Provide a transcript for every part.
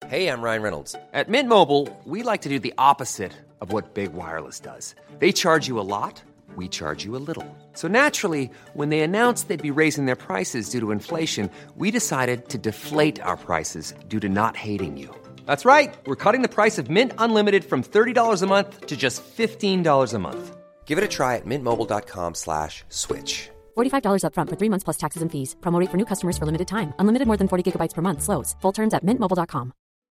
Hey, I'm Ryan Reynolds. At Mint Mobile, we like to do the opposite of what Big Wireless does. They charge you a lot, we charge you a little. So naturally, when they announced they'd be raising their prices due to inflation, we decided to deflate our prices due to not hating you. That's right. We're cutting the price of Mint Unlimited from $30 a month to just $15 a month. Give it a try at mintmobile.com/switch. $45 up front for 3 months plus taxes and fees. Promo rate for new customers for limited time. Unlimited more than 40 gigabytes per month. Slows full terms at mintmobile.com.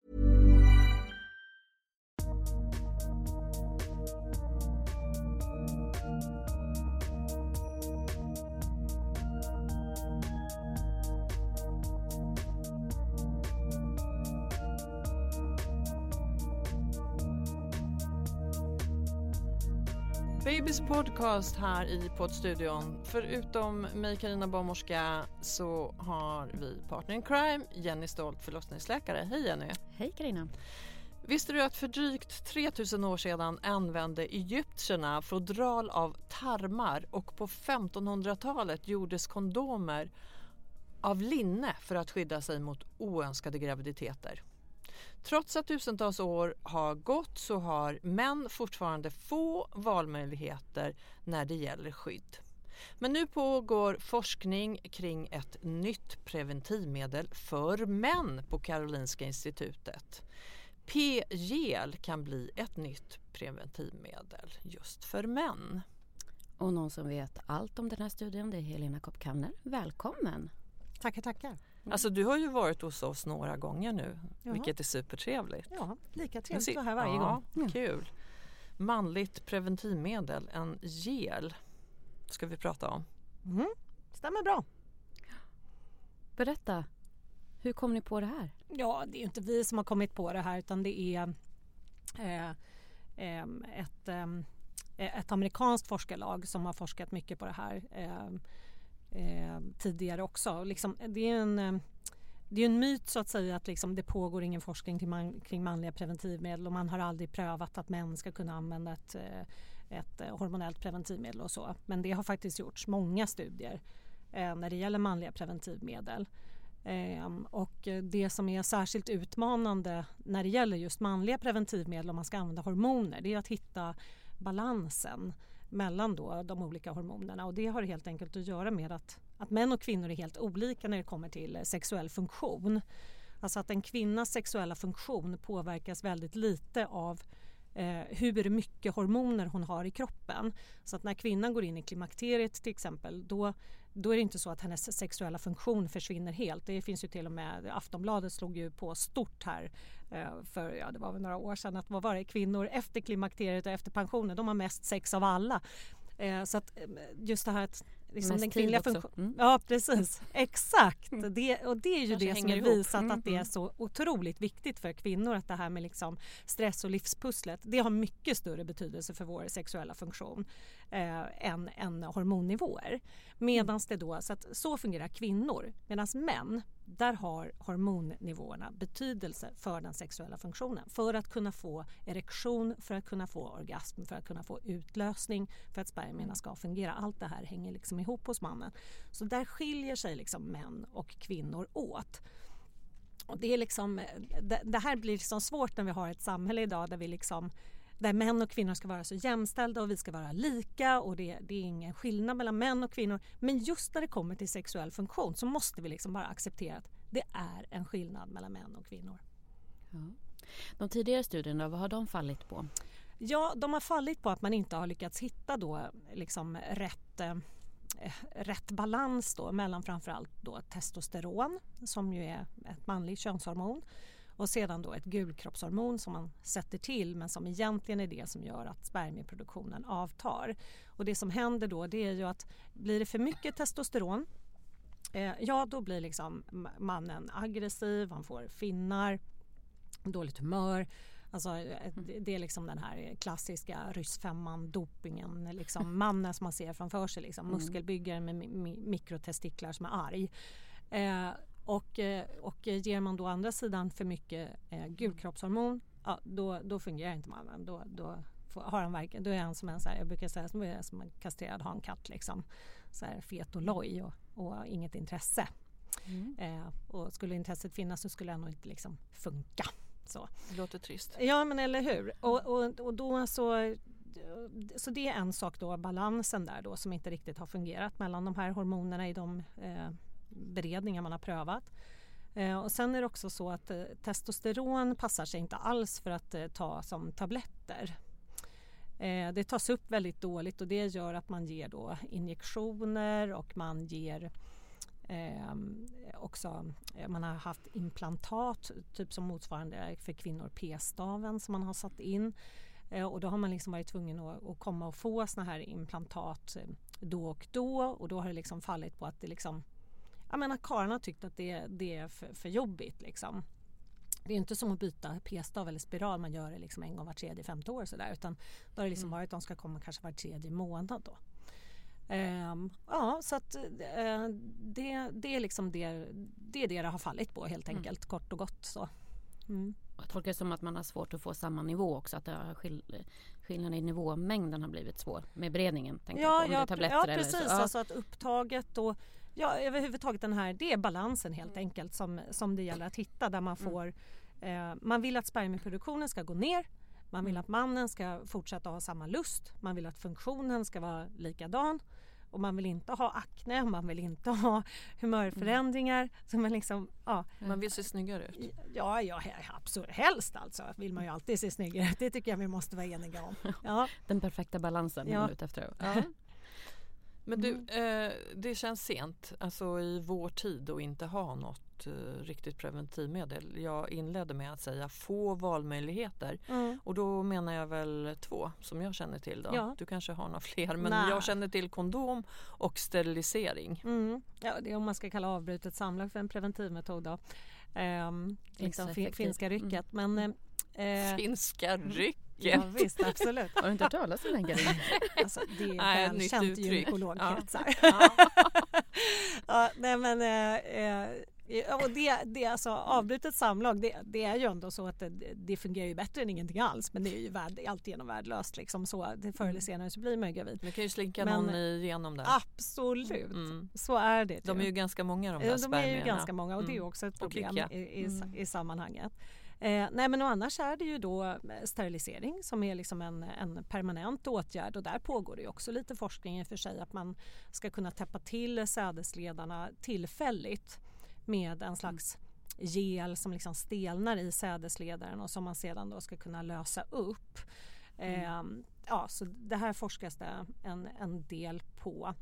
Babys podcast här i poddstudion. Förutom mig, Carina barnmorska, så har vi partner in crime, Jenny Stolt, förlossningsläkare. Hej Jenny. Hej Carina. Visste du att för drygt 3000 år sedan använde egyptierna fodral av tarmar och på 1500-talet gjordes kondomer av linne för att skydda sig mot oönskade graviditeter? Trots att tusentals år har gått så har män fortfarande få valmöjligheter när det gäller skydd. Men nu pågår forskning kring ett nytt preventivmedel för män på Karolinska institutet. P-gel kan bli ett nytt preventivmedel just för män. Och någon som vet allt om den här studien, det är Helena Kopp-Kanner. Välkommen! Tackar. Alltså du har ju varit hos oss några gånger nu, vilket är supertrevligt. Ja, lika trevligt att vara här varje gång. Kul. Manligt preventivmedel, en gel, ska vi prata om. Stämmer bra. Berätta, hur kom ni på det här? Ja, det är ju inte vi som har kommit på det här, utan det är ett amerikanskt forskarlag som har forskat mycket på det här tidigare också. Liksom, det är en myt så att säga att liksom, det pågår ingen forskning kring manliga preventivmedel och man har aldrig prövat att män ska kunna använda ett hormonellt preventivmedel och så. Men det har faktiskt gjorts många studier när det gäller manliga preventivmedel. Och det som är särskilt utmanande när det gäller just manliga preventivmedel om man ska använda hormoner, det är att hitta balansen mellan då de olika hormonerna, och det har helt enkelt att göra med att män och kvinnor är helt olika när det kommer till sexuell funktion. Alltså att en kvinnas sexuella funktion påverkas väldigt lite av hur mycket hormoner hon har i kroppen. Så att när kvinnan går in i klimakteriet till exempel, då är det inte så att hennes sexuella funktion försvinner helt. Det finns ju till och med, Aftonbladet slog ju på stort här för det var väl några år sedan, att vad var det, kvinnor efter klimakteriet och efter pensionen, de har mest sex av alla. Så att just det här att liksom den kvinnliga funktionen. Ja, precis. Exakt. Det är ju det som är visat att det är så otroligt viktigt för kvinnor, att det här med liksom stress och livspusslet, det har mycket större betydelse för vår sexuella funktion än hormonnivåer. Medans det då, så fungerar kvinnor. Medan män, där har hormonnivåerna betydelse för den sexuella funktionen. För att kunna få erektion, för att kunna få orgasm, för att kunna få utlösning, för att spermierna ska fungera. Allt det här hänger liksom ihop hos mannen. Så där skiljer sig liksom män och kvinnor åt. Och det är liksom, det här blir liksom svårt när vi har ett samhälle idag där män och kvinnor ska vara så jämställda och vi ska vara lika, och det är ingen skillnad mellan män och kvinnor. Men just när det kommer till sexuell funktion så måste vi liksom bara acceptera att det är en skillnad mellan män och kvinnor. Ja. De tidigare studierna, vad har de fallit på? Ja, de har fallit på att man inte har lyckats hitta då liksom rätt balans då mellan framförallt då testosteron, som ju är ett manligt könshormon, och sedan då ett gulkroppshormon som man sätter till, men som egentligen är det som gör att spermieproduktionen avtar. Och det som händer då, det är ju att blir det för mycket testosteron, då blir liksom mannen aggressiv, han får finnar, dåligt humör. Alltså, det är liksom den här klassiska ryssfemman, dopingen, liksom mannen som man ser framför sig, liksom, muskelbyggaren med mikrotestiklar som är arg. Och ger man då andra sidan för mycket gulkroppshormon, då fungerar inte mannen. Då har han då är han som en så här, jag brukar säga som en kastrerad hankatt, liksom, så här fet och loj och inget intresse. Och skulle intresset finnas så skulle han nog inte liksom funka. så. Det låter trist. Ja, men eller hur? Och då så det är en sak då, balansen där då som inte riktigt har fungerat mellan de här hormonerna i de beredningar man har prövat. Och sen är det också så att testosteron passar sig inte alls för att ta som tabletter. Det tas upp väldigt dåligt och det gör att man ger då injektioner och man ger också, man har haft implantat typ som motsvarande för kvinnor p-staven som man har satt in. Och då har man liksom varit tvungen att komma och få såna här implantat då och då har det liksom fallit på att det liksom, jag menar karlarna tyckt att det är för jobbigt liksom. Det är inte som att byta p-stav eller spiral, man gör det liksom en gång var 3-5 år sådär, utan då har det liksom varit att de ska komma kanske var 3:e månad då. Ja, så att det är liksom det har fallit på helt enkelt, kort och gott så. Jag tolkar det som att man har svårt att få samma nivå också, att det har skillnaden i nivåmängden har blivit svår med beredningen. Ja, tabletter precis. eller så. Alltså att upptaget och överhuvudtaget det är balansen helt enkelt som det gäller att hitta, där man får man vill att spermieproduktionen ska gå ner, man vill att mannen ska fortsätta ha samma lust, man vill att funktionen ska vara likadan och man vill inte ha akne, man vill inte ha humörförändringar. Så man liksom, Man vill se snyggare ut. Ja, absolut. Helst alltså vill man ju alltid se snyggare ut. Det tycker jag vi måste vara eniga om. Ja. Den perfekta balansen är man ute efter. Ja. Men du, det känns sent, alltså i vår tid, att inte ha något riktigt preventivmedel. Jag inledde med att säga få valmöjligheter. Och då menar jag väl 2 som jag känner till då. Ja. Du kanske har några fler, men jag känner till kondom och sterilisering. Ja, det är om man ska kalla avbrutet samlag för en preventivmetod då. Liksom finska rycket. Men, finska rycket? Ja visst, absolut. Har du inte hört talas om den grejen? Alltså, det är välkänt gynekologkretsar. Och det alltså avbrutet samlag, det är ju ändå så att det fungerar ju bättre än ingenting alls, men det är ju alltigenom värdelöst liksom, så det förr eller senare så blir man ju gravid. Men kan ju slinka någon igenom det. Absolut, så är det. De är ju ganska många de där spermierna. De är ju ganska många och det är också ett problem i sammanhanget. Nej, men annars är det ju då sterilisering som är liksom en permanent åtgärd, och där pågår det ju också lite forskning i och för sig, att man ska kunna täppa till sädesledarna tillfälligt med en slags gel som liksom stelnar i sädesledaren och som man sedan då ska kunna lösa upp. Så det här forskas det en del på.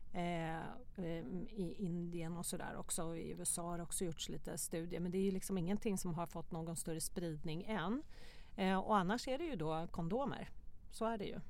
I Indien och sådär också, i USA har också gjorts lite studier, men det är ju liksom ingenting som har fått någon större spridning än. Och annars är det ju då kondomer, så är det ju.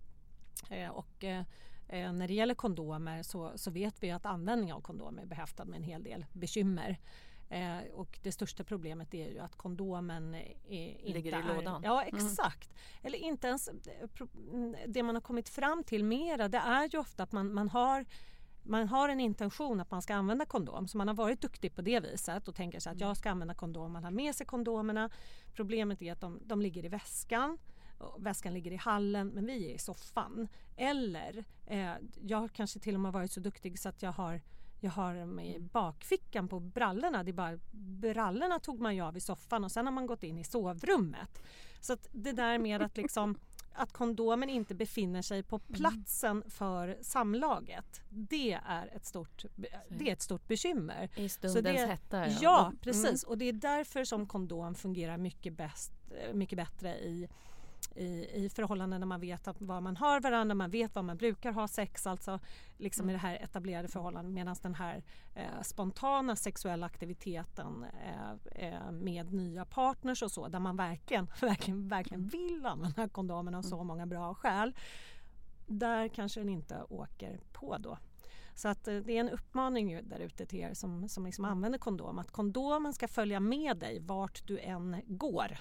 När det gäller kondomer så vet vi att användning av kondomer är behäftad med en hel del bekymmer. Och det största problemet är ju att kondomen ligger i lådan. Ja, exakt. Eller inte ens det man har kommit fram till mera, det är ju ofta att man har en intention att man ska använda kondom, så man har varit duktig på det viset och tänker sig att jag ska använda kondom, man har med sig kondomerna. Problemet är att de ligger i väskan. Väskan ligger i hallen, men vi är i soffan. Eller jag har kanske till och med varit så duktig så att jag har dem i bakfickan på brallorna. Det är bara brallorna tog man ju av i soffan och sen har man gått in i sovrummet. Så att det där med att liksom att kondomen inte befinner sig på platsen för samlaget, det är ett stort bekymmer. I stundens hetta. Ja, precis. Och det är därför som kondom fungerar mycket bättre i förhållanden när man vet vad man har varandra, man vet vad man brukar ha sex, alltså liksom i det här etablerade förhållandet, medan den här spontana sexuella aktiviteten med nya partners och så, där man verkligen vill använda kondomen av så många bra skäl, där kanske den inte åker på då. Så att det är en uppmaning där ute till er som liksom använder kondom, att kondomen ska följa med dig vart du än går.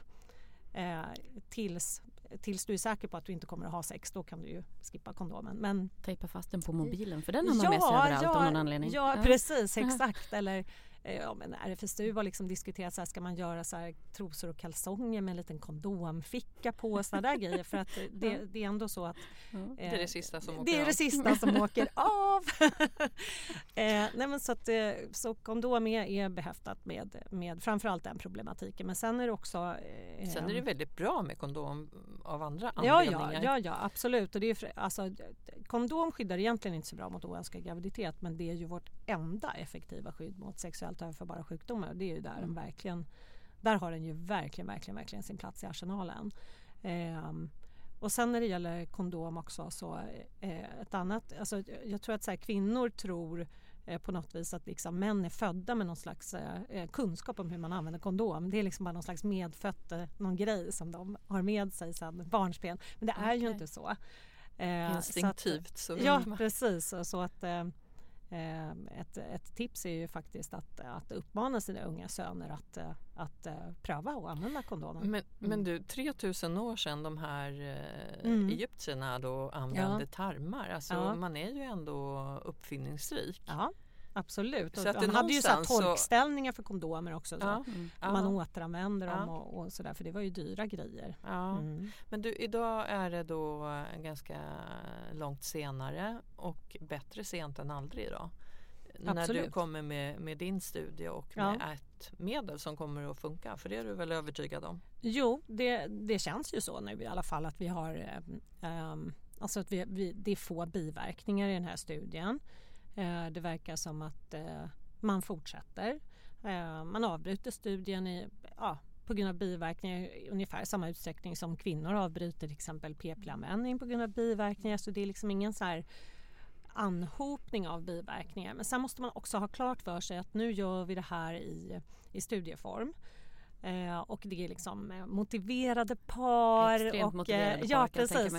Tills du är säker på att du inte kommer att ha sex, då kan du ju skippa kondomen. Men tejpa fast den på mobilen, för den har man med sig överallt av någon anledning. Ja, precis, exakt. Eller men RFSU har liksom diskuterat så här, ska man göra så här trosor och kalsonger med en liten kondomficka på och sådana där grejer, för att det är ändå så att det är det sista som åker det är av. det sista som åker av. Nej, men så kondom är behäftat med framförallt den problematiken, men sen är det också sen är det väldigt bra med kondom av andra anledningar. Ja, absolut. Och det är alltså, kondom skyddar egentligen inte så bra mot oönskad graviditet, men det är ju vårt enda effektiva skydd mot sexuellt överförbara sjukdomar. Det är ju där den verkligen, där har den ju verkligen sin plats i arsenalen. Och sen när det gäller kondom också, så ett annat, alltså jag tror att så här, kvinnor tror på något vis att liksom män är födda med någon slags kunskap om hur man använder kondom. Det är liksom bara någon slags medfött någon grej som de har med sig sedan barnsben. Men det är ju inte så. Instinktivt. Så ja, precis. Så att ett tips är ju faktiskt att uppmana sina unga söner att pröva och använda kondomen. Men du, 3000 år sedan de här egyptierna då använde tarmar. Alltså man är ju ändå uppfinningsrik. Ja, absolut. Så att de hade ju så här torkställningar för kondomer också. Så. Man återanvänder dem och sådär, för det var ju dyra grejer. Ja. Men du, idag är det då ganska långt senare och bättre sent än aldrig då. Absolut. När du kommer med din studie och med ett medel som kommer att funka, för det är du väl övertygad om? Jo, det känns ju så nu i alla fall, att vi har alltså att det är få biverkningar i den här studien. Det verkar som att man fortsätter. Man avbryter studien på grund av biverkningar i ungefär samma utsträckning som kvinnor avbryter till exempel p-pillanvändning på grund av biverkningar. Så det är liksom ingen så här anhopning av biverkningar. Men sen måste man också ha klart för sig att nu gör vi det här i studieform. Och det är liksom motiverade par. Extremt motiverade par, ja, precis.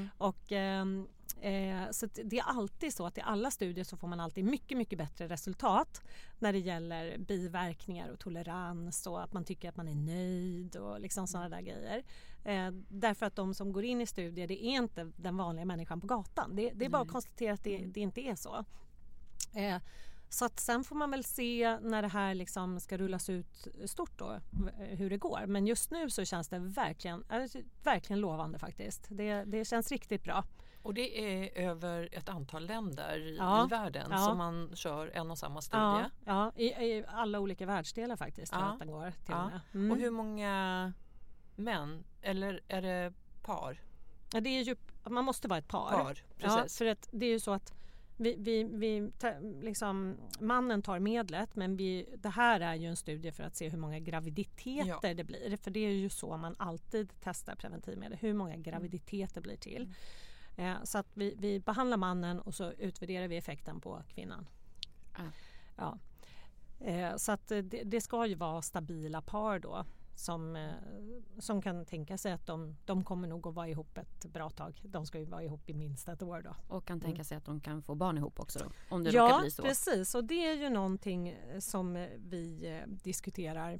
Så det är alltid så att i alla studier så får man alltid mycket, mycket bättre resultat när det gäller biverkningar och tolerans och att man tycker att man är nöjd och liksom sådana där grejer. Därför att de som går in i studier, det är inte den vanliga människan på gatan. Det är bara att konstatera att det inte är så. Så att sen får man väl se när det här liksom ska rullas ut stort då, hur det går. Men just nu så känns det verkligen lovande faktiskt. Det känns riktigt bra. Och det är över ett antal länder i världen som man kör en och samma studie? Ja, i alla olika världsdelar faktiskt. Tror jag att den går till och med. Och hur många män? Eller är det par? Ja, det är ju, man måste vara ett par. Precis. Ja, för att det är ju så att vi liksom, mannen tar medlet, men det här är ju en studie för att se hur många graviditeter det blir. För det är ju så man alltid testar preventivmedel, hur många graviditeter blir till. Så att vi behandlar mannen och så utvärderar vi effekten på kvinnan. Ja. Så att det ska ju vara stabila par då som kan tänka sig att de kommer nog att vara ihop ett bra tag. De ska ju vara ihop i minst ett år då. Och kan tänka sig att de kan få barn ihop också då, om det råkar bli så. Ja, precis. Och det är ju någonting som vi diskuterar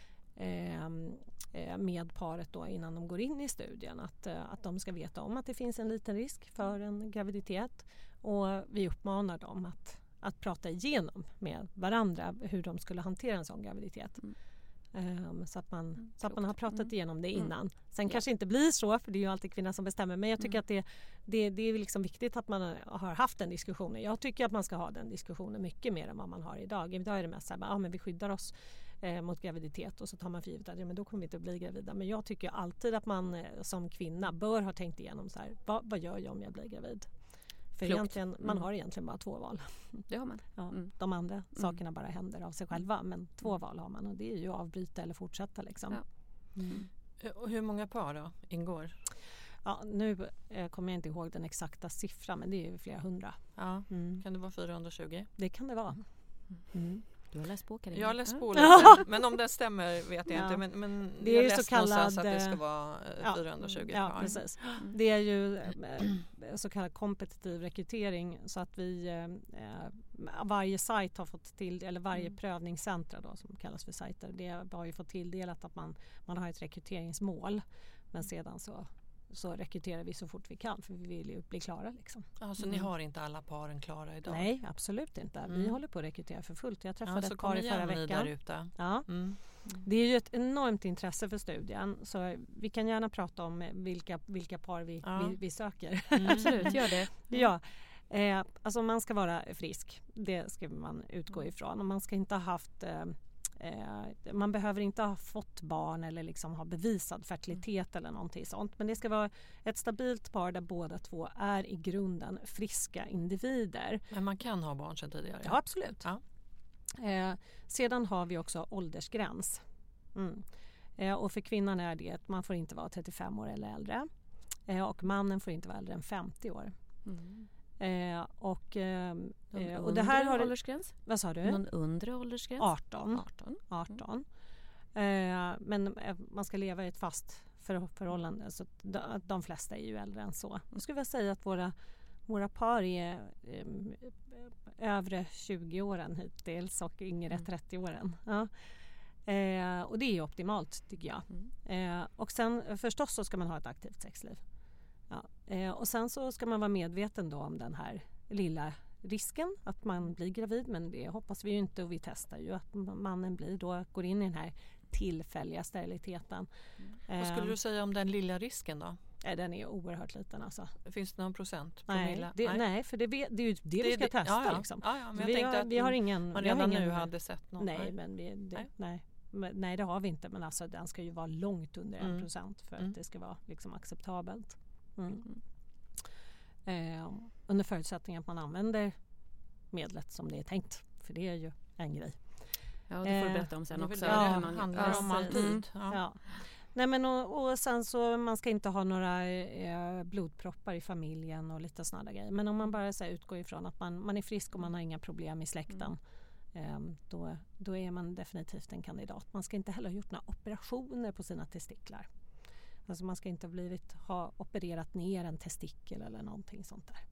med paret då innan de går in i studien, att de ska veta om att det finns en liten risk för en graviditet, och vi uppmanar dem att prata igenom med varandra hur de skulle hantera en sån graviditet. Så att man har pratat igenom det innan. Sen kanske inte blir så, för det är ju alltid kvinnan som bestämmer, men jag tycker att det är liksom viktigt att man har haft den diskussionen. Jag tycker att man ska ha den diskussionen mycket mer än vad man har idag. Idag är det mest så här, men vi skyddar oss mot graviditet, och så tar man för givet att men då kommer vi inte att bli gravida. Men jag tycker alltid att man som kvinna bör ha tänkt igenom så här, vad gör jag om jag blir gravid? För egentligen, man har egentligen bara 2 val. Det har man. Ja, de andra sakerna bara händer av sig själva, men 2 val har man, och det är ju avbryta eller fortsätta liksom. Och hur många par då ingår? Ja, nu kommer jag inte ihåg den exakta siffran, men det är ju flera hundra. Ja. Kan det vara 420? Det kan det vara. Du har läst på, Carina. Jag har läst på lite, men om det stämmer vet jag inte. Men det är ju så kallad att det ska vara 420 par. Ja, precis. Det är ju så kallad kompetitiv rekrytering, så att varje sajt har fått till, eller varje prövningscentra då, som kallas för sajter, det har ju fått tilldelat att man har ett rekryteringsmål, men sedan så så rekryterar vi så fort vi kan för vi vill ju bli klara liksom. Alltså ni har inte alla paren klara idag? Nej, absolut inte. Vi håller på att rekrytera för fullt. Jag träffade ett par par i förra veckan. Där ute. Ja. Det är ju ett enormt intresse för studien så vi kan gärna prata om vilka par vi söker. Absolut, gör det. Ja. Alltså man ska vara frisk, det ska man utgå ifrån. Och man ska inte ha haft man behöver inte ha fått barn eller liksom ha bevisad fertilitet eller någonting sånt. Men det ska vara ett stabilt par där båda två är i grunden friska individer. Men man kan ha barn sedan tidigare? Ja, absolut. Ja. Sedan har vi också åldersgräns. Och för kvinnan är det att man får inte vara 35 år eller äldre. Och mannen får inte vara äldre än 50 år. Och det här har åldersgräns? Vad sa du? Någon undre åldersgräns? 18. Men man ska leva i ett fast förhållande så de flesta är ju äldre än så. Jag skulle vilja säga att våra par är övre 20-åren hittills och yngre 30-åren. Ja. Och det är optimalt tycker jag. Och sen förstås så ska man ha ett aktivt sexliv. Ja. Och sen så ska man vara medveten då om den här lilla risken att man blir gravid, men det hoppas vi ju inte och vi testar ju att mannen går in i den här tillfälliga steriliteten. Vad skulle du säga om den lilla risken då? Den är oerhört liten alltså. Finns det någon procent? Nej, för det är ju det vi ska testa. Ja. Liksom. Ja, men jag tänkte att vi har ingen, man redan nu hade sett någon. Nej, det har vi inte, men alltså, den ska ju vara långt under 1% för att det ska vara liksom acceptabelt. Under förutsättning att man använder medlet som det är tänkt, för det är ju en grej. Ja, det får du berätta om sen också. Det handlar om alltid. Ja. Nej, men och sen så man ska inte ha några blodproppar i familjen och lite sådana grejer. Men om man bara utgår ifrån att man är frisk och man har inga problem i släkten, då är man definitivt en kandidat. Man ska inte heller ha gjort några operationer på sina testiklar. Alltså man ska inte ha opererat ner en testikel eller någonting sånt där.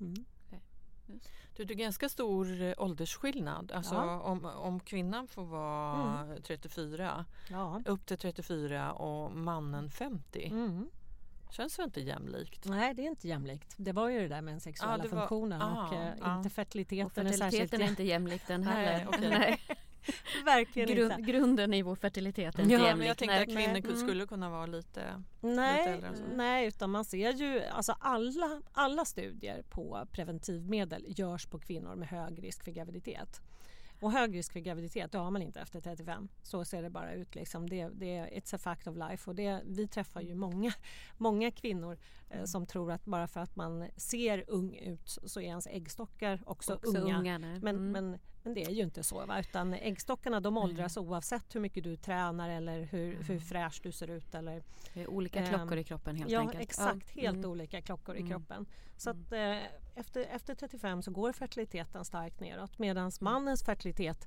Det är ganska stor åldersskillnad. Alltså om kvinnan får vara 34 upp till 34 och mannen 50. Känns det inte jämlikt? Nej, det är inte jämlikt. Det var ju det där med den sexuella funktionen och inte fertiliteten. Och fertiliteten är inte jämlik den heller. Nej. Verkligen inte. Grunden i vår fertilitet är inte jämlik. Men jag tänkte att kvinnor skulle kunna vara lite äldre. Nej, utan man ser ju alltså alla studier på preventivmedel görs på kvinnor med hög risk för graviditet. Och hög risk för graviditet, det har man inte efter 35. Så ser det bara ut. Liksom. It's a fact of life. Och vi träffar ju många kvinnor som tror att bara för att man ser ung ut så är ens äggstockar också unga. Men det är ju inte så. Va? Utan äggstockarna de åldras oavsett hur mycket du tränar eller hur fräsch du ser ut. Eller, olika klockor i kroppen helt enkelt. Ja, exakt. Helt olika klockor i kroppen. Så att efter 35 så går fertiliteten starkt neråt. Medan mannens fertilitet,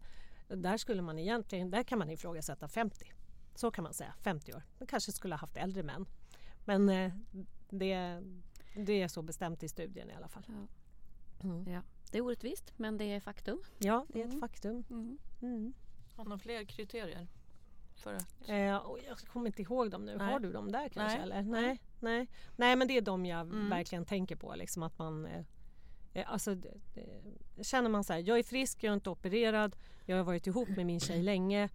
där kan man ifrågasätta 50. Så kan man säga, 50 år. Man kanske skulle ha haft äldre män. Men det är så bestämt i studien i alla fall. Ja. Det är orättvist, men det är faktum. Ja, det är ett faktum. Har man fler kriterier? För att... jag kommer inte ihåg dem nu. Nej. Har du dem där kanske? Eller? Nej, men det är de jag verkligen tänker på. Liksom att man, känner man så här, jag är frisk, jag är inte opererad, jag har varit ihop med min tjej länge,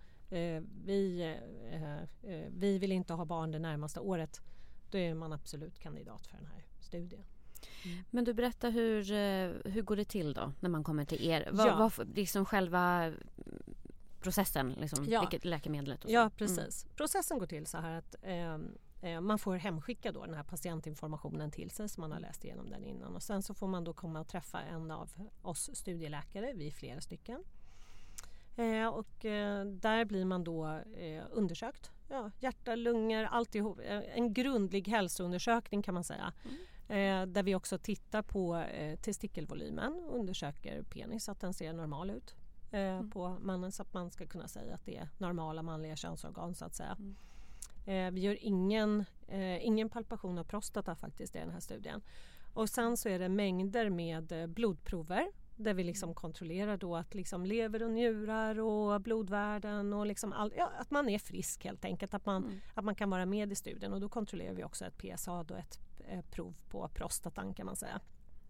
vi vill inte ha barn det närmaste året, då är man absolut kandidat för den här studien. Men du berättar hur går det till då när man kommer till er? Vad liksom själva processen, liksom, vilket läkemedlet och så? Ja, precis. Processen går till så här att man får hemskicka då den här patientinformationen till sig så man har läst igenom den innan. Och sen så får man då komma och träffa en av oss studieläkare, vi är flera stycken. Och där blir man då undersökt. Ja, hjärta, lungor, alltihop. En grundlig hälsoundersökning kan man säga. Där vi också tittar på testikelvolymen och undersöker penis, att den ser normal ut på mannen, så att man ska kunna säga att det är normala manliga könsorgan så att säga. Vi gör ingen palpation av prostata faktiskt i den här studien. Och sen så är det mängder med blodprover där vi liksom kontrollerar då att liksom lever och njurar och blodvärden och liksom att man är frisk helt enkelt, att man kan vara med i studien, och då kontrollerar vi också ett PSA och ett prov på prostatan kan man säga.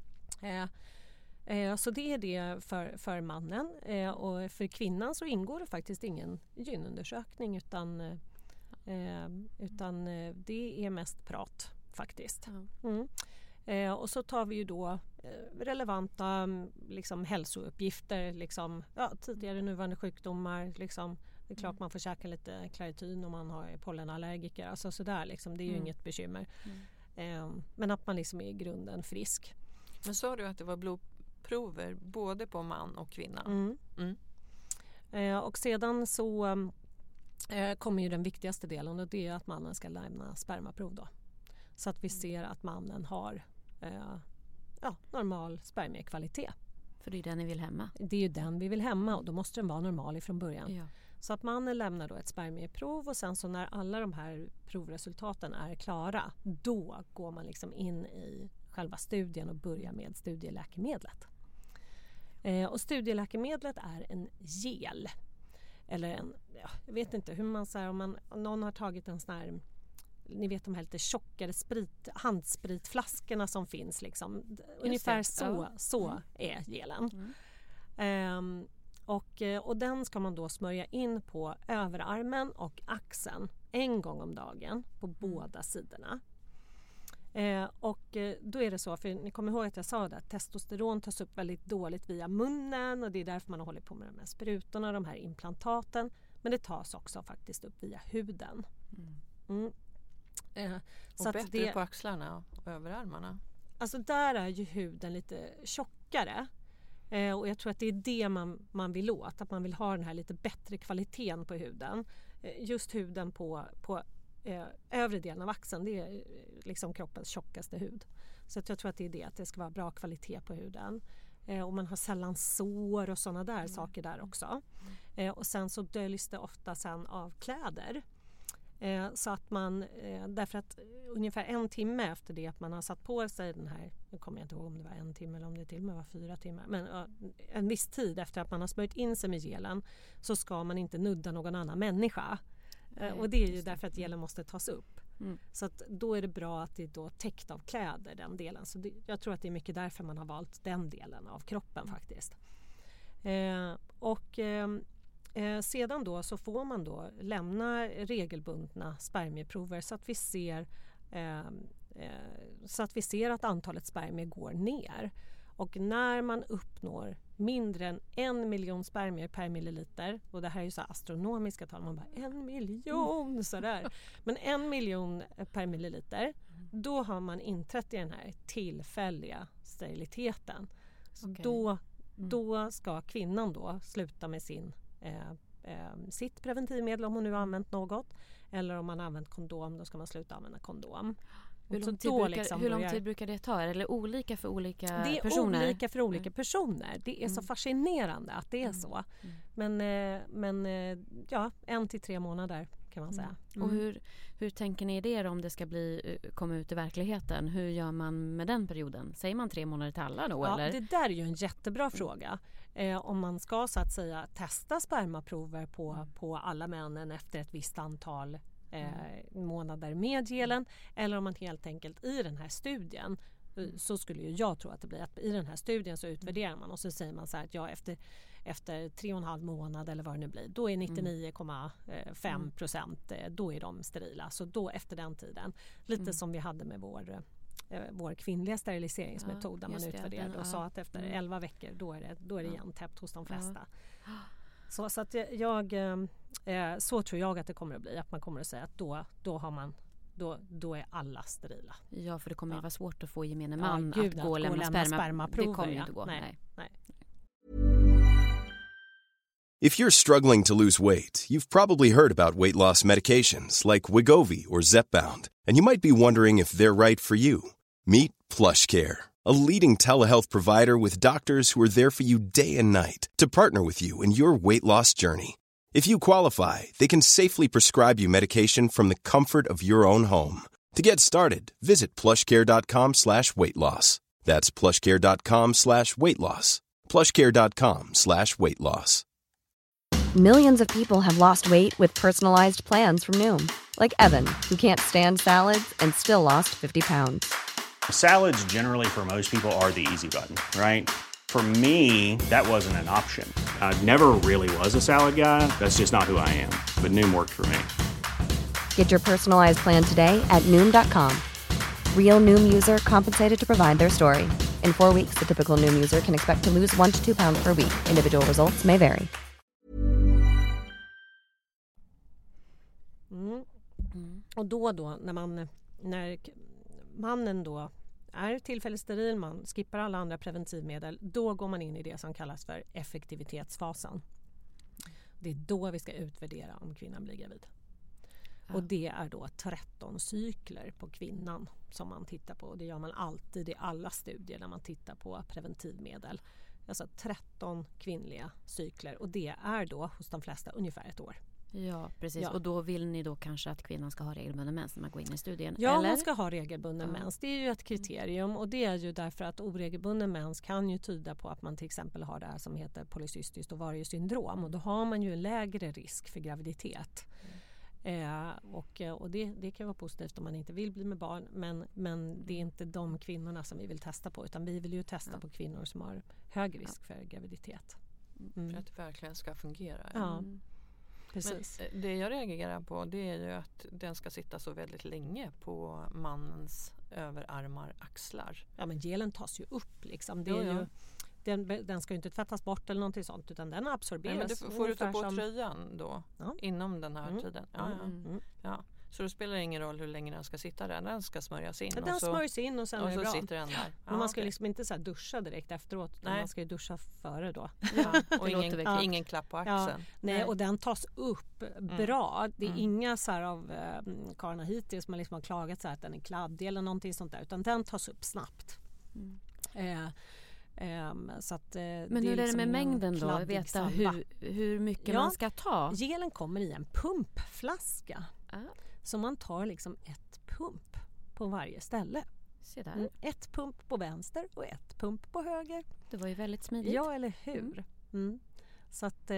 Så det är det för mannen, och för kvinnan så ingår det faktiskt ingen gynundersökning utan det är mest prat faktiskt. Och så tar vi ju då relevanta liksom, hälsouppgifter, liksom, tidigare nuvarande sjukdomar. Liksom. Det är klart man får käka lite Claritin om man har pollenallergiker. Alltså sådär, liksom, det är ju inget bekymmer. Men att man liksom är i grunden frisk. Men sa du att det var blodprover både på man och kvinna? Och sedan så kommer ju den viktigaste delen, och det är att mannen ska lämna spermaprov då. Så att vi ser att mannen har normal spermiekvalitet. För det är den ni vill hemma. Det är ju den vi vill hemma, och då måste den vara normal ifrån början. Ja. Så att mannen lämnar då ett spermieprov, och sen så när alla de här provresultaten är klara, då går man liksom in i själva studien och börjar med studieläkemedlet. Och studieläkemedlet är en gel. Eller jag vet inte hur man säger, om någon har tagit en sån här, ni vet de här lite tjockare handspritflaskorna som finns liksom. Ungefär så är gelen. Och den ska man då smörja in på överarmen och axeln en gång om dagen på båda sidorna. Och då är det så, för ni kommer ihåg att jag sa det, att testosteron tas upp väldigt dåligt via munnen, och det är därför man håller på med de här sprutorna, de här implantaten. Men det tas också faktiskt upp via huden. Och så bättre på axlarna och överarmarna? Alltså där är ju huden lite tjockare. Och jag tror att det är det man vill åt. Att man vill ha den här lite bättre kvaliteten på huden. Just huden på övre delen av axeln, det är liksom kroppens tjockaste hud. Så att jag tror att det är det, att det ska vara bra kvalitet på huden. Och man har sällan sår och sådana där saker där också. Och sen så döljs det ofta sen av kläder. Så att man, därför att ungefär 1 timme efter det att man har satt på sig den här, nu kommer jag inte ihåg om det var 1 timme eller om det till och med var 4 timmar, men en viss tid efter att man har smörjt in sig med gelen, så ska man inte nudda någon annan människa. Och det är ju därför att gelen måste tas upp. Så att då är det bra att det är då täckt av kläder, den delen. Så jag tror att det är mycket därför man har valt den delen av kroppen faktiskt. Sedan då så får man då lämna regelbundna spermieprover så att vi ser att antalet spermier går ner. Och när man uppnår mindre än 1 miljon spermier per milliliter, och det här är ju så astronomiska tal, man bara 1 miljon sådär. Men 1 miljon per milliliter, då har man inträtt i den här tillfälliga steriliteten. Okay. Då ska kvinnan då sluta med sitt preventivmedel om hon nu har använt något, eller om man har använt kondom, då ska man sluta använda kondom. Hur lång tid brukar det ta? Eller olika för olika personer? Det är olika för olika personer. Det är så fascinerande att det är så. Men 1 till 3 månader kan man säga. Och hur tänker ni det om det ska komma ut i verkligheten? Hur gör man med den perioden? Säger man 3 månader till alla då? Ja, eller? Det där är ju en jättebra fråga. Om man ska så att säga testa spermaprover på alla männen efter ett visst antal månader med gelen, eller om man helt enkelt i den här studien, så skulle ju jag tro att det blir att i den här studien så utvärderar man och så säger man så här att efter 3,5 månader eller vad det nu blir, då är 99,5% då är de sterila. Så då efter den tiden, lite som vi hade med vår kvinnliga steriliseringsmetod, där man utvärderade och sa att efter 11 veckor då är det igentäppt hos de flesta. Så att så tror jag att det kommer att bli, att man kommer att säga att då är alla sterila. Ja, för det kommer att vara svårt att få gemene man att gå och lämna spermaprover. Det kommer inte gå. Nej. If you're struggling to lose weight, you've probably heard about weight loss medications like Wegovy or Zepbound, and you might be wondering if they're right for you. Meet PlushCare, a leading telehealth provider with doctors who are there for you day and night to partner with you in your weight loss journey. If you qualify, they can safely prescribe you medication from the comfort of your own home. To get started, visit plushcare.com/weightloss. That's plushcare.com/weightloss. PlushCare.com/weight loss. Millions of people have lost weight with personalized plans from Noom. Like Evan, who can't stand salads and still lost 50 pounds. Salads generally for most people are the easy button, right? For me, that wasn't an option. I never really was a salad guy. That's just not who I am. But Noom worked for me. Get your personalized plan today at Noom.com. Real Noom user compensated to provide their story. In 4 weeks, the typical Noom user can expect to lose 1 to 2 pounds per week. Individual results may vary. Och då när mannen då är tillfälligt steril, man skippar alla andra preventivmedel, då går man in i det som kallas för effektivitetsfasen. Det är då vi ska utvärdera om kvinnan blir gravid. Ja. Och det är då 13 cykler på kvinnan som man tittar på. Det gör man alltid i alla studier när man tittar på preventivmedel. Alltså 13 kvinnliga cykler, och det är då hos de flesta ungefär 1 år. Ja, precis. Ja. Och då vill ni då kanske att kvinnan ska ha regelbunden mens när man går in i studien? Ja, eller? Hon ska ha regelbunden mens. Det är ju ett kriterium, och det är ju därför att oregelbunden mens kan ju tyda på att man till exempel har det här som heter polycystiskt ovariesyndrom, och då har man ju en lägre risk för graviditet. Och det kan vara positivt om man inte vill bli med barn, men det är inte de kvinnorna som vi vill testa på, utan vi vill ju testa på kvinnor som har hög risk för graviditet. För att det verkligen ska fungera. Ja. Precis. Men det jag reagerar på, det är ju att den ska sitta så väldigt länge på mannens överarmar, axlar. Ja, men gelen tas ju upp liksom. Det är ju, den ska ju inte tvättas bort eller någonting sånt, utan den absorberas. Nej, men får du ta på tröjan då inom den här tiden? Ja. Så det spelar ingen roll hur länge den ska sitta där. Den ska smörjas in. Den smörjas in och sen är det bra. Sitter den där. Men man ska liksom inte så här duscha direkt efteråt. Utan man ska ju duscha före då. Ja, och ingen klapp på axeln. Nej, och den tas upp bra. Det är inga så här av karlarna hittills som liksom har klagat så här att den är kladdig eller någonting sånt där. Utan den tas upp snabbt. Så att, men hur är det med mängden då? Veta hur mycket man ska ta? Gelen kommer i en pumpflaska. Så man tar liksom ett pump på varje ställe. Se där. Ett pump på vänster och ett pump på höger. Det var ju väldigt smidigt. Ja, eller hur? Så att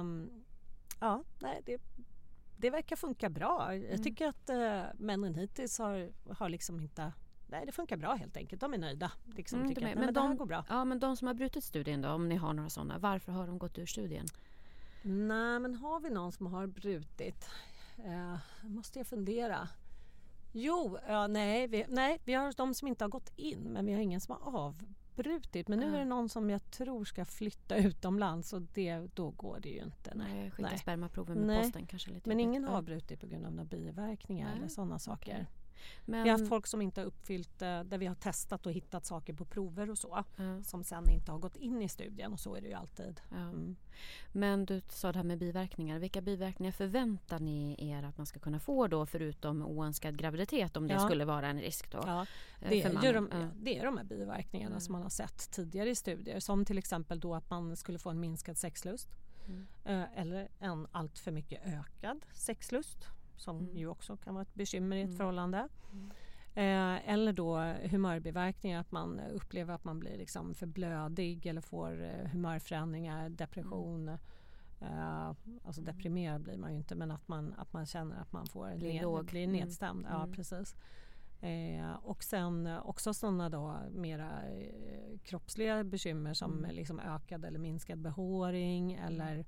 det verkar funka bra. Jag tycker att männen hittills har liksom inte... Nej, det funkar bra helt enkelt. De är nöjda. Liksom, tycker att, men det här går bra. Ja, men de som har brutit studien då, om ni har några sådana, varför har de gått ur studien? Nej, men har vi någon som har brutit? Måste jag fundera. Jo, vi har de som inte har gått in, men vi har ingen som har avbrutit. Men nu är det någon som jag tror ska flytta utomlands, och då går det ju inte. Nej, skicka spermaprover med posten kanske lite. Men ingen har avbrutit på grund av några biverkningar eller sådana saker. Men... Vi har haft folk som inte har uppfyllt, där vi har testat och hittat saker på prover och så, som sen inte har gått in i studien, och så är det ju alltid. Men du sa det här med biverkningar. Vilka biverkningar förväntar ni er att man ska kunna få då, förutom oönskad graviditet, om det skulle vara en risk då? Ja, det är de här biverkningarna som man har sett tidigare i studier, som till exempel då att man skulle få en minskad sexlust eller en allt för mycket ökad sexlust, som ju också kan vara ett bekymmer i ett förhållande. Eller då humörbiverkningar, att man upplever att man blir liksom för blödig eller får humörförändringar, depression. Alltså deprimerad blir man ju inte, men att man känner att man får blir nedstämd. Ja, precis. Och sen också sådana då mera kroppsliga bekymmer som liksom ökad eller minskad behåring eller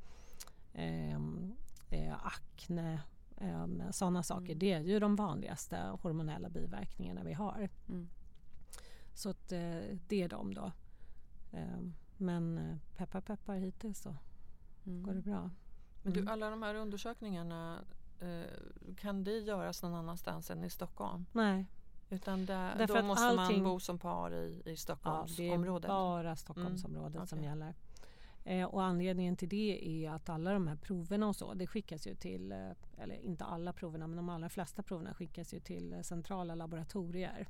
akne. Sådana saker, det är ju de vanligaste hormonella biverkningarna vi har. Så att, det är de då. Men peppar hittills så går det bra. Men du, alla de här undersökningarna, kan det göras någon annanstans än i Stockholm? Nej. Utan då måste man bo som par i Stockholmsområdet? Ja, det är bara Stockholmsområdet som gäller. Och anledningen till det är att alla de här proverna och så, det skickas ju till, eller inte alla proverna, men de allra flesta proverna skickas ju till centrala laboratorier.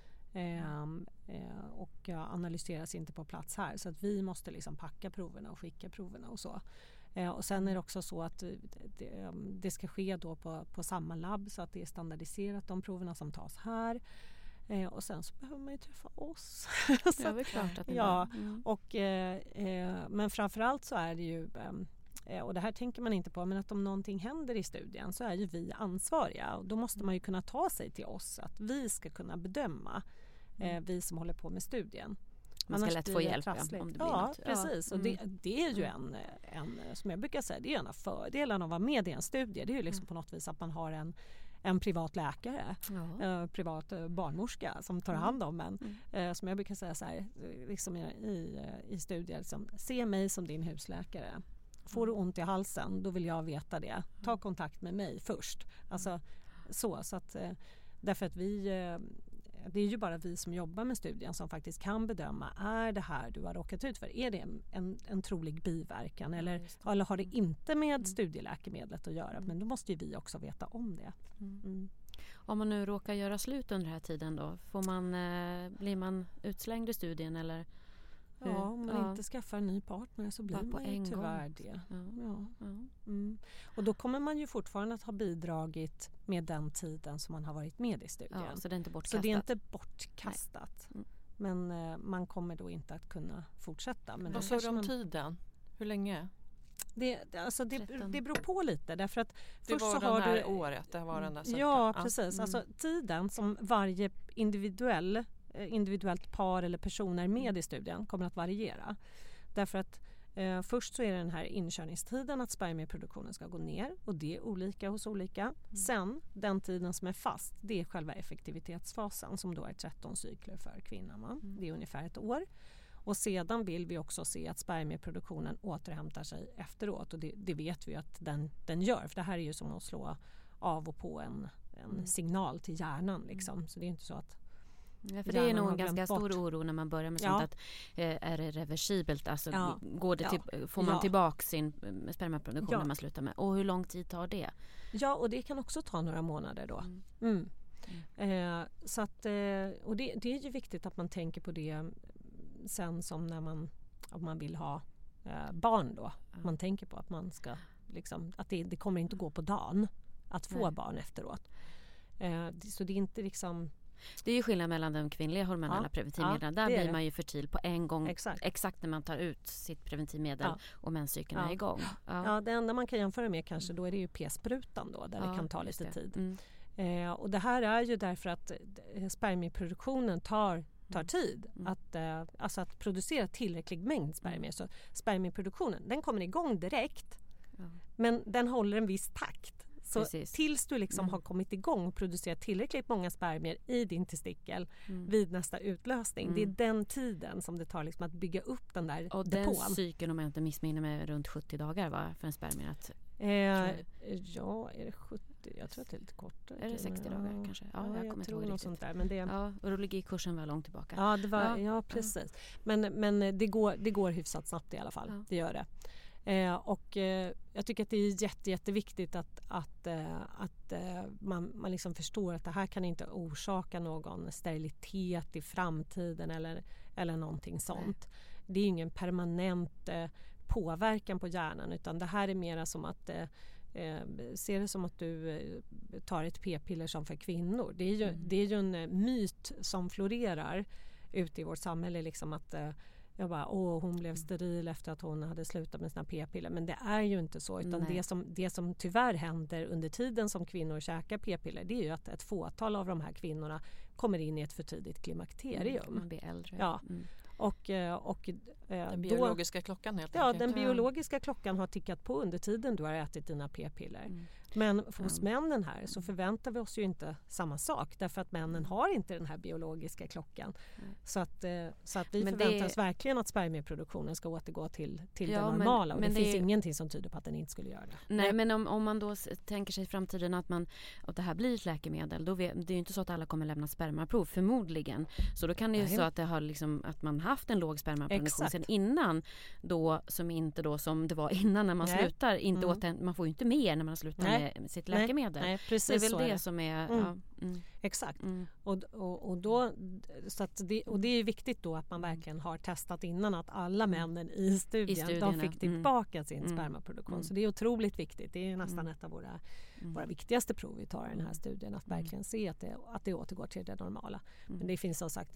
Och analyseras inte på plats här, så att vi måste liksom packa proverna och skicka proverna och så. Och sen är det också så att det ska ske då på samma labb, så att det är standardiserat de proverna som tas här. Och sen så behöver man ju träffa oss. Det är väl klart att och, men framförallt så är det ju, och det här tänker man inte på, men att om någonting händer i studien så är ju vi ansvariga. Och då måste man ju kunna ta sig till oss att vi ska kunna bedöma, vi som håller på med studien. Man ska lätt få hjälp om det blir något. Precis. Och det är ju en, som jag brukar säga, det är en av fördelarna av att vara med i en studie. Det är ju liksom på något vis att man har en privat läkare, privat barnmorska som tar hand om en. Som jag brukar säga så här, liksom i studier, liksom, se mig som din husläkare. Får du ont i halsen, då vill jag veta det. Ta kontakt med mig först. Alltså, så att, därför att det är ju bara vi som jobbar med studien som faktiskt kan bedöma, är det här du har råkat ut för? Är det en trolig biverkan eller har det inte med studieläkemedlet att göra? Men då måste ju vi också veta om det. Om man nu råkar göra slut under den här tiden då, blir man utslängd i studien eller? Ja, om man inte skaffar en ny partner så blir man ju tyvärr det. Och då kommer man ju fortfarande att ha bidragit med den tiden som man har varit med i studien. Ja, så det är inte bortkastat. Så det är inte bortkastat. Men man kommer då inte att kunna fortsätta. Men vad sa du om tiden? Hur länge? Det beror på lite. Därför att det var så har det här året. Det var den där ja, precis. Alltså tiden som varje individuellt par eller personer med i studien kommer att variera. Därför att först så är det den här inkörningstiden att spermieproduktionen ska gå ner och det är olika hos olika. Sen den tiden som är fast, det är själva effektivitetsfasen som då är 13 cykler för kvinnan. Det är ungefär ett år. Och sedan vill vi också se att spermieproduktionen återhämtar sig efteråt och det vet vi att den gör. För det här är ju som att slå av och på en signal till hjärnan liksom. Så det är inte så att för det är nog en ganska stor oro när man börjar med sånt att är det reversibelt, alltså går det får man tillbaka sin spermaproduktion när man slutar med, och hur lång tid tar det? Ja, och det kan också ta några månader då. Så att, och det är ju viktigt att man tänker på det sen som när om man vill ha barn då. Man tänker på att man ska liksom, att det kommer inte gå på dagen att få barn efteråt. Så det är inte liksom. Det är ju skillnad mellan de kvinnliga hormonella preventivmedlen. Där blir man ju fertil på en gång. Exakt när man tar ut sitt preventivmedel och menscykeln är igång. Ja, det enda man kan jämföra med kanske då är det ju p-sprutan då, där det kan ta lite tid. Och det här är ju därför att spermieproduktionen tar tid. Alltså att producera tillräcklig mängd spermier. Så spermieproduktionen, den kommer igång direkt. Men den håller en viss takt. Så tills du liksom har kommit igång och producerat tillräckligt många spermier i din testikel vid nästa utlösning. Det är den tiden som det tar liksom att bygga upp den där och depån. Den cykeln, om jag inte missminner mig, runt 70 dagar va, för en spermier att... Ja, är det 70? Jag tror att det är lite kortare. Är det 60 dagar kanske? Ja, jag tror något sånt där. Men det... och då ligger kursen väl långt tillbaka. Ja, det var, ja precis. Men det går hyfsat snabbt i alla fall. Det gör det. Och jag tycker att det är jätteviktigt att man liksom förstår att det här kan inte orsaka någon sterilitet i framtiden eller någonting sånt. Det är ingen permanent påverkan på hjärnan, utan det här är mera som att se det som att du tar ett p-piller som för kvinnor. Det är ju en myt som florerar ute i vårt samhälle liksom att jag bara, hon blev steril efter att hon hade slutat med sina p-piller. Men det är ju inte så. Utan det som tyvärr händer under tiden som kvinnor käkar p-piller, det är ju att ett fåtal av de här kvinnorna kommer in i ett för tidigt klimakterium. Man blir äldre. Ja. Och den biologiska klockan helt enkelt. Ja, den biologiska klockan har tickat på under tiden du har ätit dina p-piller. Men hos männen här så förväntar vi oss ju inte samma sak. Därför att männen har inte den här biologiska klockan. Så att vi förväntar oss verkligen att spermieproduktionen ska återgå till det normala. Och det finns ingenting som tyder på att den inte skulle göra det. Nej, men om man då tänker sig i framtiden att det här blir ett läkemedel. Det är ju inte så att alla kommer lämna spermaprov, förmodligen. Så då kan det ju så att det har liksom, att man haft en låg spermaproduktion sen innan då, som inte då som det var innan när man slutar, inte man får ju inte mer när man slutar med sitt läkemedel. Nej, precis. det är väl det som är Exakt. Och det är viktigt då att man verkligen har testat innan att alla männen i studien de fick tillbaka sin spermaproduktion. Så det är otroligt viktigt. Det är nästan ett av våra viktigaste prov vi tar i den här studien, att verkligen se att det återgår till det normala. Men det finns som sagt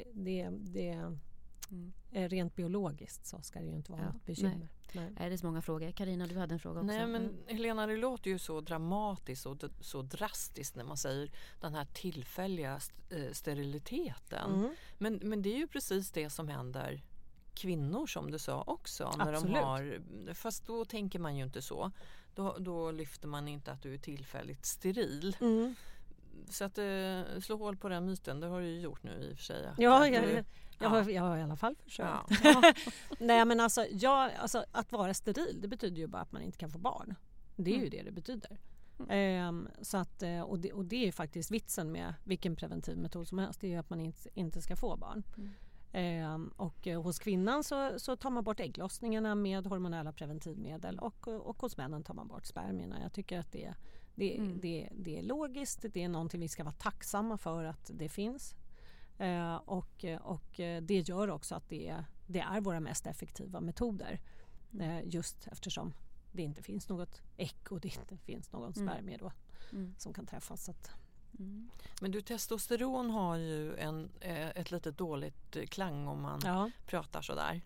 rent biologiskt så ska det ju inte vara något bekymmer. Nej. Det är så många frågor. Carina, du hade en fråga också. Nej, men Helena, det låter ju så dramatiskt och så drastiskt när man säger den här tillfälliga steriliteten. Men det är ju precis det som händer kvinnor, som du sa också. När de fast då tänker man ju inte så. Då lyfter man inte att du är tillfälligt steril. Så att slå hål på den myten, det har du ju gjort nu i och för sig. Jag har i alla fall försökt. Nej, men alltså att vara steril, det betyder ju bara att man inte kan få barn. Det är ju det betyder. Så att, och det är ju faktiskt vitsen med vilken preventiv metod som helst. Det är ju att man inte ska få barn. Och hos kvinnan så tar man bort ägglossningarna med hormonella preventivmedel och hos männen tar man bort spermierna. Jag tycker att det är logiskt. Det är någonting vi ska vara tacksamma för att det finns. Och det gör också att det är våra mest effektiva metoder. Just eftersom det inte finns något ägg och det inte finns någon spermie då som kan träffas. Så att. Men testosteron har ju ett lite dåligt klang om man pratar sådär.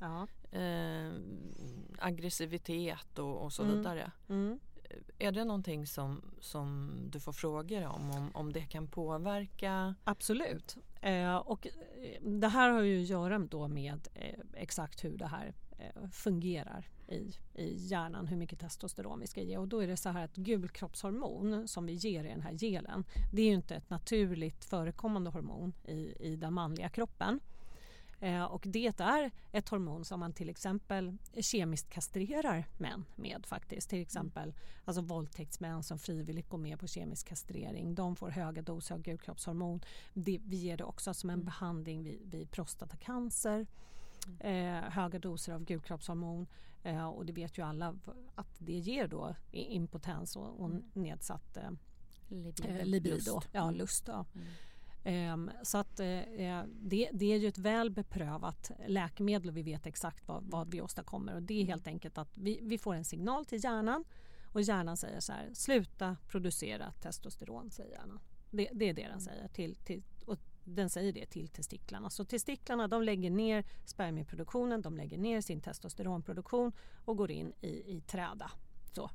Aggressivitet och så vidare. Är det någonting som du får frågor om det kan påverka? Absolut. Och det här har ju att göra då med exakt hur det här fungerar i hjärnan, hur mycket testosteron vi ska ge. Och då är det så här att gulkroppshormon som vi ger i den här gelen, det är ju inte ett naturligt förekommande hormon i den manliga kroppen. Och det är ett hormon som man till exempel kemiskt kastrerar män med faktiskt. Till exempel alltså våldtäktsmän som frivilligt går med på kemisk kastrering. De får höga doser av gulkroppshormon. Vi ger det också som en behandling vid prostatacancer. Höga doser av gulkroppshormon. Och det vet ju alla att det ger då impotens och nedsatt libido. Lust. Ja. Så att det är ju ett väl beprövat läkemedel och vi vet exakt vad vi åstadkommer. Och det är helt enkelt att vi får en signal till hjärnan och hjärnan säger så här: sluta producera testosteron, säger hjärnan. Det är det den säger och den säger det till testiklarna. Så testiklarna, de lägger ner spermieproduktionen, de lägger ner sin testosteronproduktion och går in i träda. Så.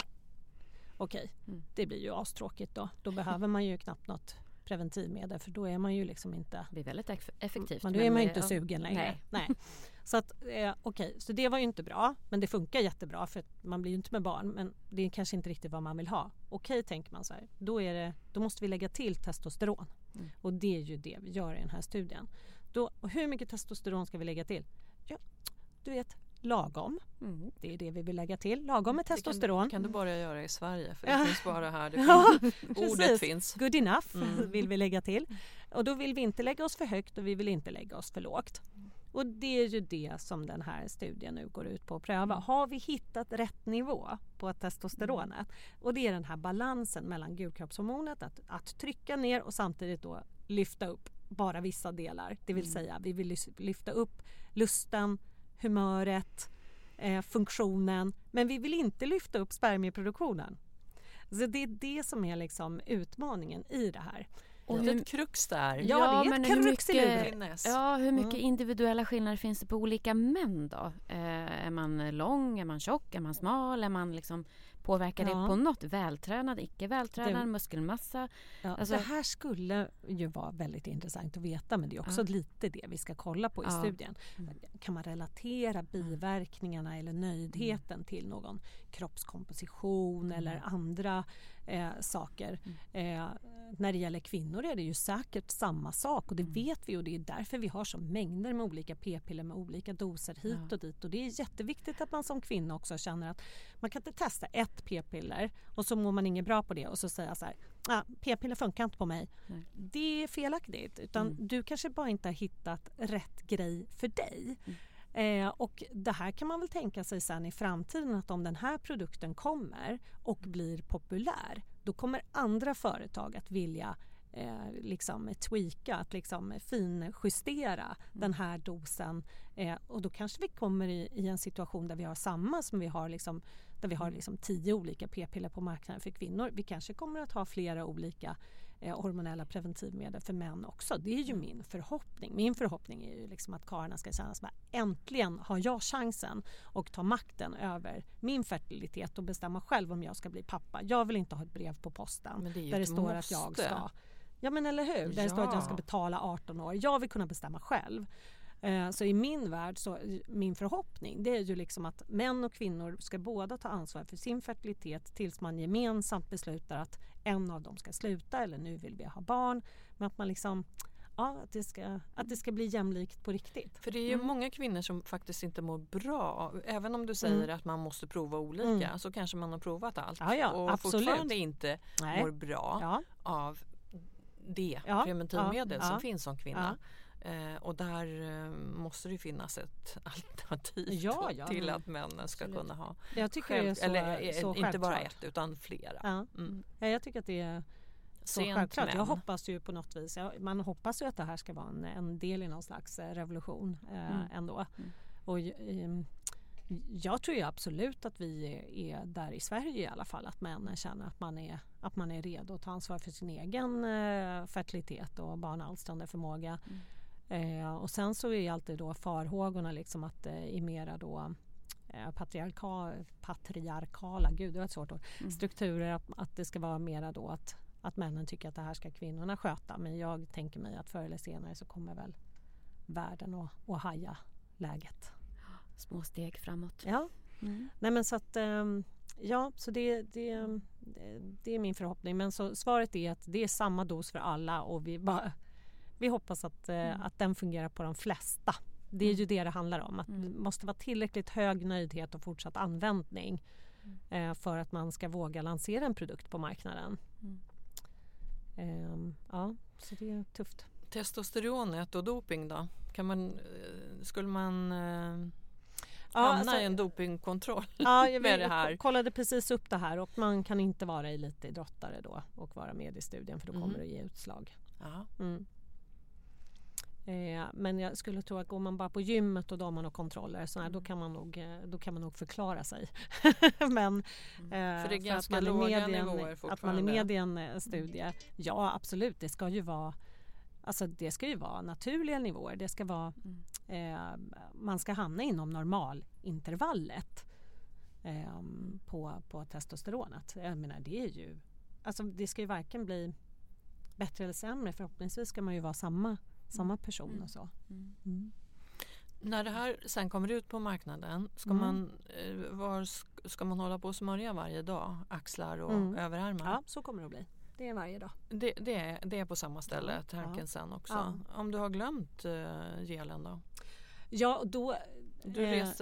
Okej, det blir ju astråkigt då. Då behöver man ju knappt något preventivmedel, för då är man ju liksom inte... Det är väldigt effektivt. Men då är man ju inte sugen längre. Nej. Så att, så det var ju inte bra, men det funkar jättebra för att man blir ju inte med barn, men det är kanske inte riktigt vad man vill ha. Tänker man så här, då måste vi lägga till testosteron. Och det är ju det vi gör i den här studien. Och hur mycket testosteron ska vi lägga till? Ja, du vet, lagom. Det är det vi vill lägga till. Lagom med testosteron. Kan du bara göra i Sverige? För det finns bara här. Ordet finns. Good enough vill vi lägga till. Och då vill vi inte lägga oss för högt och vi vill inte lägga oss för lågt. Och det är ju det som den här studien nu går ut på att pröva. Har vi hittat rätt nivå på testosteronet? Och det är den här balansen mellan gulkroppshormonet att trycka ner och samtidigt då lyfta upp bara vissa delar. Det vill säga vi vill lyfta upp lusten, humöret, funktionen, men vi vill inte lyfta upp spermieproduktionen. Så det är det som är liksom utmaningen i det här. Och ett krux där. Ja, det är ett krux i livet. Ja, hur mycket individuella skillnader finns det på olika män då? Är man lång, är man tjock, är man smal, är man liksom påverkar det på något? Vältränad, icke vältränad, muskelmassa? Ja, alltså, det här skulle ju vara väldigt intressant att veta, men det är också lite det vi ska kolla på i studien. Kan man relatera biverkningarna eller nöjdheten till någon kroppskomposition eller andra saker? När det gäller kvinnor är det ju säkert samma sak, och det vet vi, och det är därför vi har så mängder med olika p-piller med olika doser hit och dit, och det är jätteviktigt att man som kvinna också känner att man kan inte testa ett p-piller och så mår man inget bra på det och så säga så här: p-piller funkar inte på mig. Det är felaktigt, utan du kanske bara inte har hittat rätt grej för dig. Och det här kan man väl tänka sig sen i framtiden, att om den här produkten kommer och blir populär, då kommer andra företag att vilja liksom tweaka, att liksom finjustera den här dosen. Och då kanske vi kommer i en situation där vi har samma som vi har liksom, där vi har liksom 10 olika p-piller på marknaden för kvinnor. Vi kanske kommer att ha flera olika hormonella preventivmedel för män också. Det är ju min förhoppning. Min förhoppning är ju liksom att karlarna ska känna att äntligen har jag chansen och ta makten över min fertilitet och bestämma själv om jag ska bli pappa. Jag vill inte ha ett brev på posten där det står att jag ska. Ja, men eller hur? Där det står att jag ska betala 18 år. Jag vill kunna bestämma själv. Så i min värld, så min förhoppning, det är ju liksom att män och kvinnor ska båda ta ansvar för sin fertilitet tills man gemensamt beslutar att en av dem ska sluta eller nu vill vi ha barn. Men att man liksom, att det ska bli jämlikt på riktigt. För det är ju många kvinnor som faktiskt inte mår bra. Även om du säger att man måste prova olika så kanske man har provat allt. Och absolut. Fortfarande inte mår bra av det preventivmedel som finns som kvinna. Och där måste det finnas ett alternativ till att männen ska kunna ha. Jag tycker det är så inte bara ett utan flera. Ja, jag tycker att det är så självklart. Jag hoppas ju på något vis. Man hoppas ju att det här ska vara en del i någon slags revolution ändå. Och jag tror ju absolut att vi är där i Sverige i alla fall, att männen känner att man är redo att ta ansvar för sin egen fertilitet och barnalstrande förmåga. Och sen så är alltid då farhågorna liksom att i mera då patriarkala, gud det var ett svårt ord, strukturer, att det ska vara mera då att männen tycker att det här ska kvinnorna sköta. Men jag tänker mig att förr eller senare så kommer väl världen att haja läget. Små steg framåt. Ja. Nej men så att så det är min förhoppning. Men så svaret är att det är samma dos för alla och vi hoppas att den fungerar på de flesta. Det är ju det handlar om. Att det måste vara tillräckligt hög nöjdhet och fortsatt användning för att man ska våga lansera en produkt på marknaden. Så det är tufft. Testosteronet och doping då? Skulle man hamna i en dopingkontroll med det här? Jag kollade precis upp det här och man kan inte vara elitidrottare då och vara med i studien för då kommer det ge utslag. Men jag skulle tro att går man bara på gymmet och då har man kontroller så då kan man nog förklara sig. Men för det är ganska låga nivåer fortfarande. Att man är med i en studie, ja absolut, det ska ju vara naturliga nivåer. Det ska vara man ska hamna inom normalintervallet på testosteronet. Jag menar det är ju det ska ju varken bli bättre eller sämre. Förhoppningsvis ska man ju vara samma person och så. När det här sen kommer ut på marknaden ska man hålla på och smörja varje dag axlar och överarmar? Ja, så kommer det att bli. Det är varje dag. Det är på samma ställe tanken sen också. Ja. Om du har glömt gelen då? Ja, då du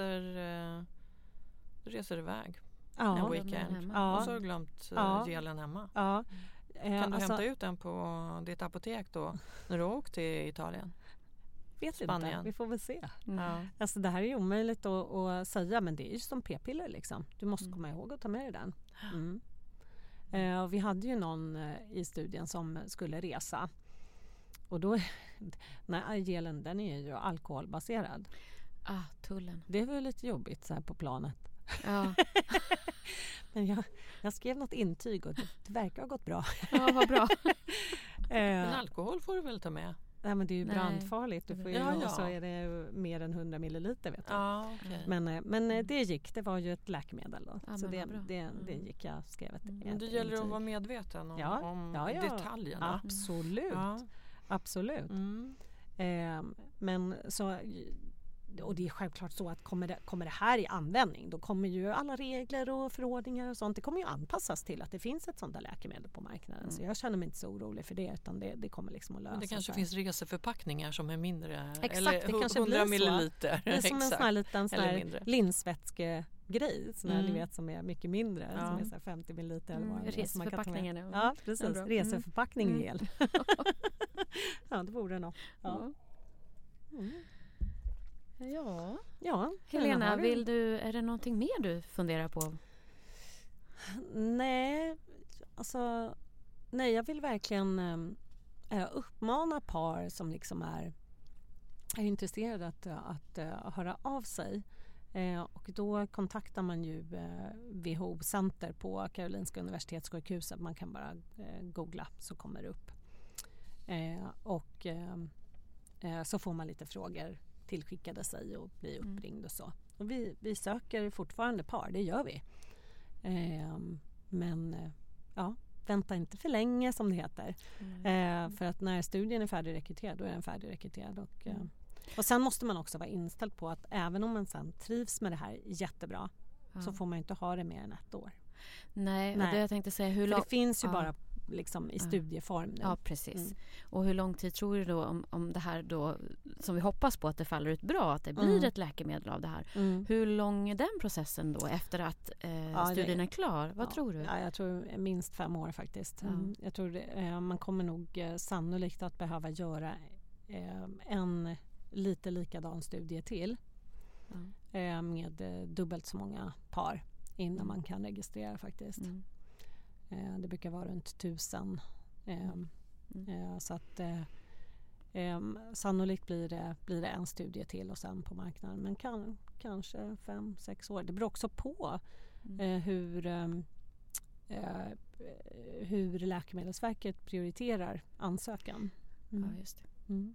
reser iväg en weekend och så har du glömt gelen hemma. Ja. Kan du hämta ut den på ditt apotek då när du åkt till Italien? Vet Spanien? Inte, vi får väl se. Det här är ju omöjligt att säga, men det är ju som p-piller liksom. Du måste komma ihåg att ta med dig den. Vi hade ju någon i studien som skulle resa och då gelen den är ju alkoholbaserad. Tullen. Det var ju lite jobbigt så här på planet. Ja. Men jag skrev något intyg och det verkar ha gått bra. Ja, vad bra. Men alkohol får du väl ta med? Nej, men det är ju brandfarligt. Du får ju, och så är det mer än 100 milliliter vet du. Okay. Men det gick. Det var ju ett läkemedel då. Ja, så det gick. Jag skrev ett det gäller att vara medveten om detaljerna. Absolut. Men så... Och det är självklart så att kommer det här i användning, då kommer ju alla regler och förordningar och sånt, det kommer ju anpassas till att det finns ett sånt där läkemedel på marknaden. Så jag känner mig inte så orolig för det, utan det kommer liksom att lösa sig. Det kanske finns reseförpackningar som är mindre. Exakt, eller det kanske 100 blir milliliter. Det är som en sån här liten linsvätskegrej ni vet, som är mycket mindre, som är så här 50 milliliter eller vad. Reseförpackningen. Ja, precis. Reseförpackning gel. Ja, det vore något. Ja. Ja. Helena, är det någonting mer du funderar på? Nej, jag vill verkligen uppmana par som liksom är intresserade att höra av sig. Och då kontaktar man ju WHO-center på Karolinska universitetssjukhuset. Man kan bara googla så kommer det upp. Och så får man lite frågor tillskickade sig och blir uppringd och så. Och vi söker fortfarande par, det gör vi. Men vänta inte för länge som det heter. För att när studien är färdigrekryterad, då är den färdigrekryterad. Och sen måste man också vara inställd på att även om man sen trivs med det här jättebra så får man inte ha det mer än 1 år. Nej. Och det jag tänkte säga, hur det finns ju bara liksom i studieform nu. Ja, precis. Och hur lång tid tror du då om det här då, som vi hoppas på att det faller ut bra, att det blir ett läkemedel av det här. Hur lång är den processen då efter att studien är klar? Vad tror du? Ja, jag tror minst 5 år faktiskt. Jag tror man kommer nog sannolikt att behöva göra en lite likadan studie till med dubbelt så många par innan man kan registrera faktiskt. Det brukar vara runt 1000 så att sannolikt blir det en studie till och sen på marknaden, men kanske 5-6 år. Det beror också på hur Läkemedelsverket prioriterar ansökan. Ja, just det.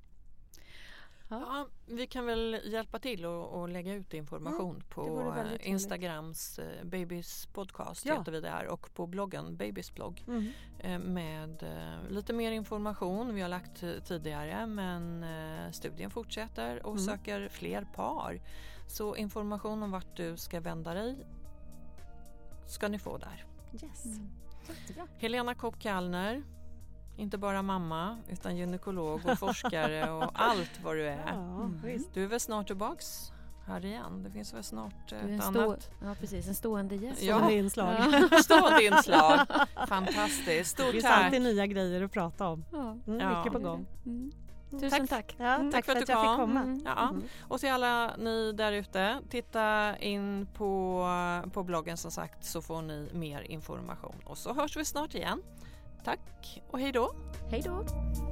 Ja, vi kan väl hjälpa till och lägga ut information på Instagrams Babys podcast heter vi där, och på bloggen Babys blogg med lite mer information. Vi har lagt tidigare, men studien fortsätter och söker fler par. Så information om vart du ska vända dig ska ni få där. Yes. Jättebra. Helena Kopp-Kallner. Inte bara mamma, utan gynekolog och forskare och allt vad du är. Du är väl snart tillbaks här igen. Det finns väl snart ett annat. Ja, precis. En stående gäst. Stående inslag. Stående inslag. Fantastiskt. Stort tack. Det finns alltid nya grejer att prata om. Mycket på gång. Tusen tack. Tack för att jag fick komma. Och till alla ni där ute, titta in på bloggen som sagt, så får ni mer information. Och så hörs vi snart igen. Tack och hej då. Hej då.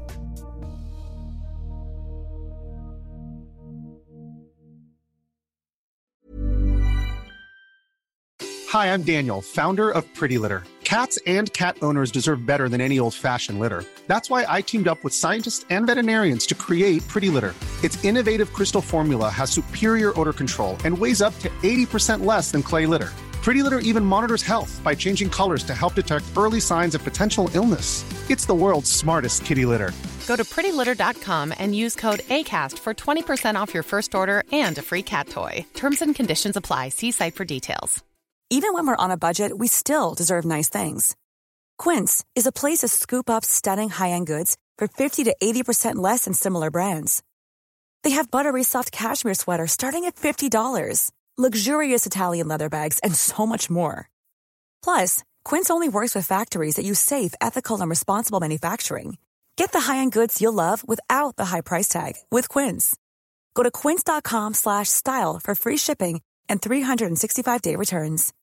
Hi, I'm Daniel, founder of Pretty Litter. Cats and cat owners deserve better than any old-fashioned litter. That's why I teamed up with scientists and veterinarians to create Pretty Litter. Its innovative crystal formula has superior odor control and weighs up to 80% less than clay litter. Pretty Litter even monitors health by changing colors to help detect early signs of potential illness. It's the world's smartest kitty litter. Go to prettylitter.com and use code ACAST for 20% off your first order and a free cat toy. Terms and conditions apply. See site for details. Even when we're on a budget, we still deserve nice things. Quince is a place to scoop up stunning high-end goods for 50 to 80% less than similar brands. They have buttery soft cashmere sweaters starting at $50, luxurious Italian leather bags, and so much more. Plus, Quince only works with factories that use safe, ethical, and responsible manufacturing. Get the high-end goods you'll love without the high price tag with Quince. Go to quince.com/style for free shipping and 365-day returns.